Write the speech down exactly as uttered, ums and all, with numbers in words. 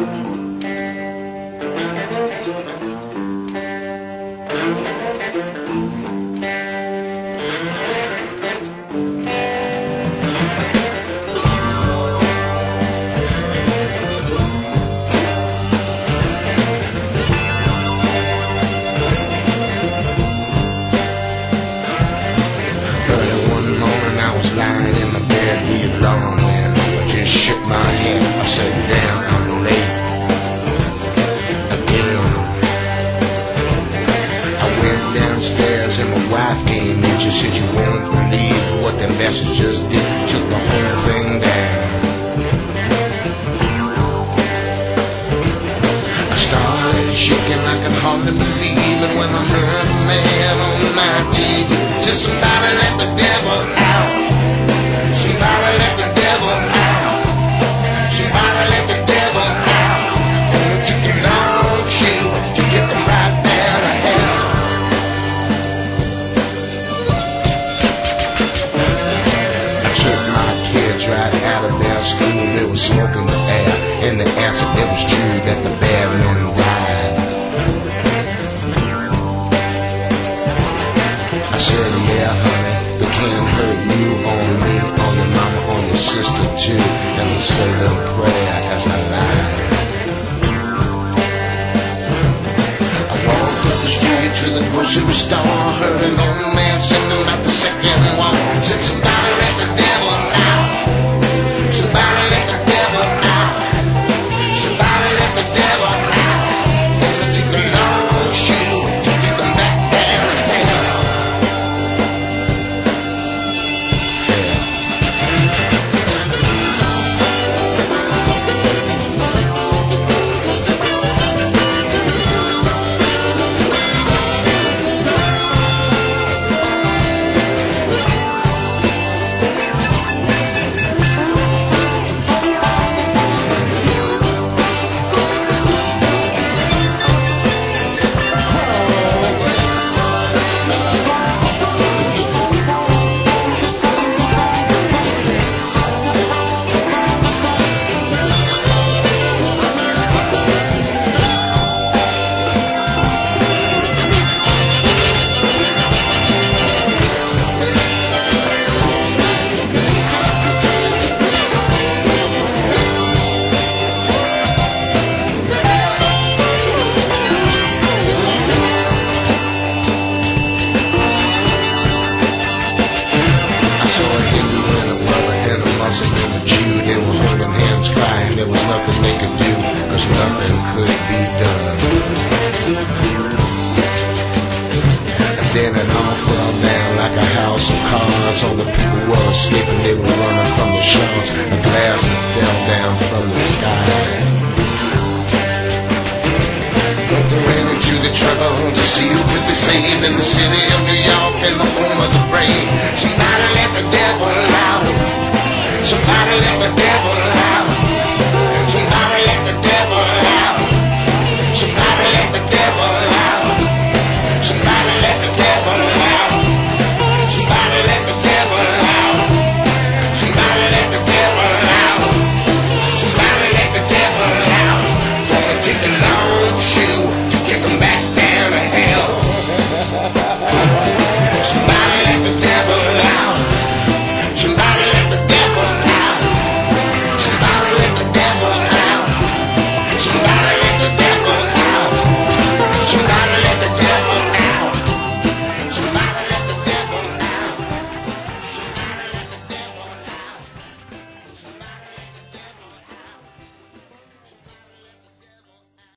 Lying in my bed, the alarm went. I just shook my head. I said, damn, I'm late again. I went downstairs and my wife came in. She said, you won't believe what the messengers did. Took the whole thing down. I started shaking, I could hardly believe it when I heard a man on my T V said, somebody let the devil out. Somebody let the devil out. Somebody let the devil out. And it took a long shoe to get them right down to hell. I took my kids right out of their school. They were smoking the air, and the answer, it was true that the bad men died. I said, yeah, honey, they can't hurt you on me, on your mama, on your sister too. And I said a little prayer as I lied. I walked up the street to the grocery store, heard an old man singing out the second wall. Said, somebody let the devil out. Somebody let the devil out. Somebody let the devil out. And it took a long shoe to get them back down to hell. There was nothing they could do, cause nothing could be done. And then it all fell down like a house of cards. All the people were escaping, they were running from the sharks. A glass that fell down